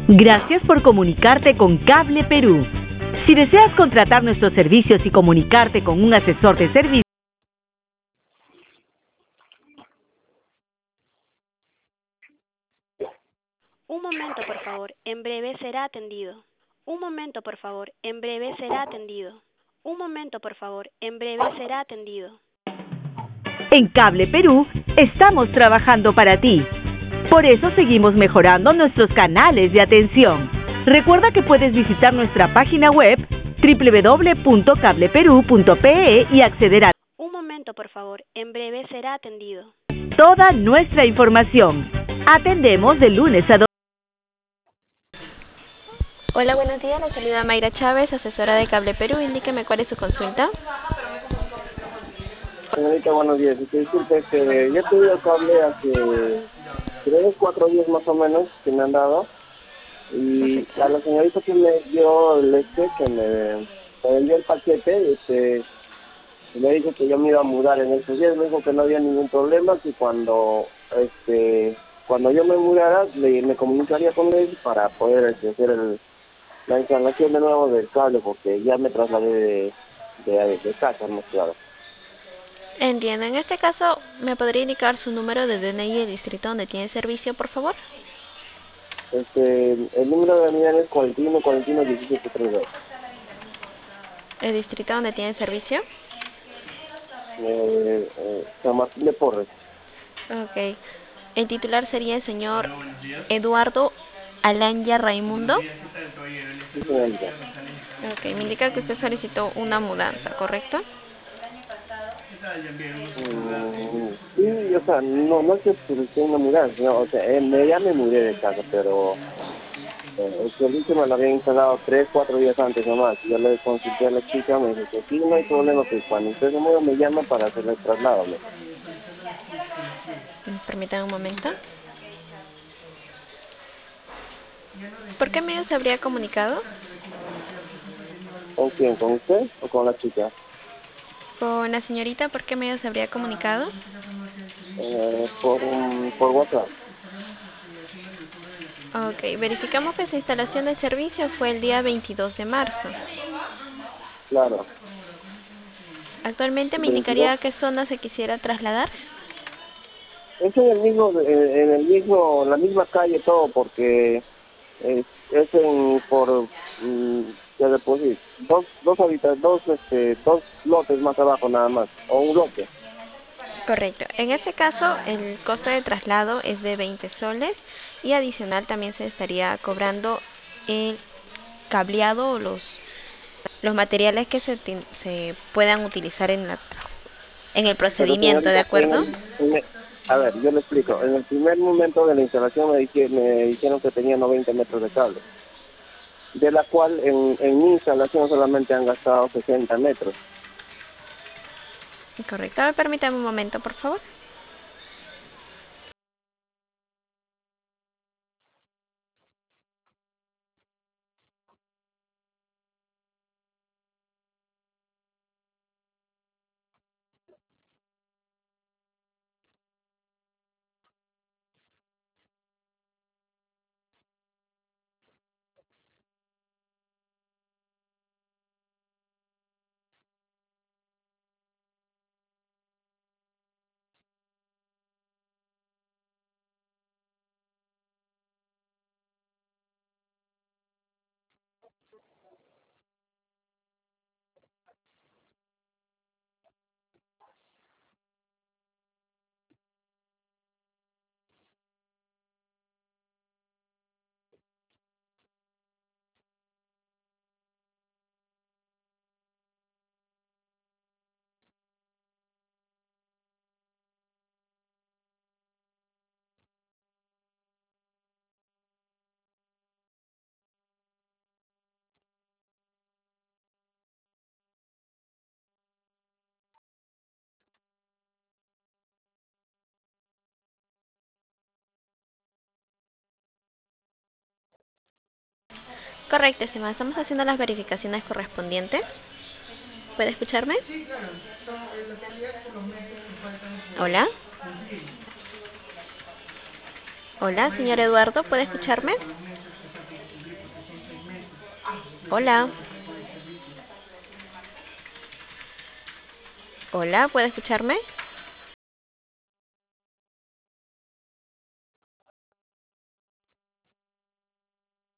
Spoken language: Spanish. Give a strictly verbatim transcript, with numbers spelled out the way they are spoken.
Gracias por comunicarte con Cable Perú. Si deseas contratar nuestros servicios y comunicarte con un asesor de servicio, Un momento, por favor. En breve será atendido. Un momento, por favor. En breve será atendido. Un momento, por favor. En breve será atendido. en Cable Perú estamos trabajando para ti. Por eso seguimos mejorando nuestros canales de atención. Recuerda que puedes visitar nuestra página web doble u doble u doble u punto cable perú punto pe e y acceder a Un momento, por favor. En breve será atendido. toda nuestra información. Atendemos de lunes a domingo. Hola, buenos días. La saluda Mayra Chávez, asesora de Cable Perú. Indíqueme cuál es su consulta. Señorita, buenos días. Y disculpe, que yo he pedido cable hace tres, cuatro días más o menos que me han dado. Y a la señorita que me dio el este, que me, me vendió el paquete, este, me dijo que yo me iba a mudar en estos días. Me dijo que no había ningún problema, que cuando este cuando yo me mudara, le, me comunicaría con él para poder este, hacer el, la instalación de nuevo del cable, porque ya me trasladé de, de, de casa, no claro. Entiendo. En este caso, ¿me podría indicar su número de D N I y el distrito donde tiene servicio, por favor? Este, el número de unidad es cuarenta y uno, cuarenta y uno, diecisiete, treinta y dos. ¿El distrito donde tiene servicio? Eh, eh, San Martín de Porres. Ok. El titular sería el señor Eduardo Alanya Raimundo. Sí, señorita. Ok, me indica que usted solicitó una mudanza, ¿correcto? Mm, sí, o sea, no, no es que solicité una mudanza, no, o sea, eh, me, ya me mudé de casa, pero eh, el servicio me lo había instalado tres, cuatro días antes nomás. Yo le consulté a la chica, me dijo que sí, no hay problema, que cuando usted se mueva me llama para hacer el traslado. ¿No? Permítame un momento. ¿Por qué medio se habría comunicado? ¿Con quién? ¿Con usted o con la chica? Con la señorita, ¿por qué medio se habría comunicado? Eh, por, un, por WhatsApp. Ok, verificamos que su instalación de servicio fue el día veintidós de marzo. Claro. Actualmente me veintidós. indicaría a qué zona se quisiera trasladar. Es en el mismo, en en el mismo, en la misma calle todo, porque es, es en, por, mm, ya le puedo decir, dos, dos habitantes, dos, este, dos lotes más abajo nada más, o un lote. Correcto. En este caso, el costo de traslado es de veinte soles y adicional también se estaría cobrando el cableado o los, los materiales que se, tin- se puedan utilizar en, la, en el Pero procedimiento, ¿de señorita, en acuerdo? el, en el- a ver, yo le explico, en el primer momento de la instalación me, dije, me dijeron que tenía noventa metros de cable, de la cual en, en mi instalación solamente han gastado sesenta metros. Correcto. A ver, permítame un momento, por favor. Correcto, estimada. Estamos haciendo las verificaciones correspondientes. ¿Puede escucharme? Hola. Hola, señor Eduardo, ¿puede escucharme? Hola. Hola, ¿puede escucharme?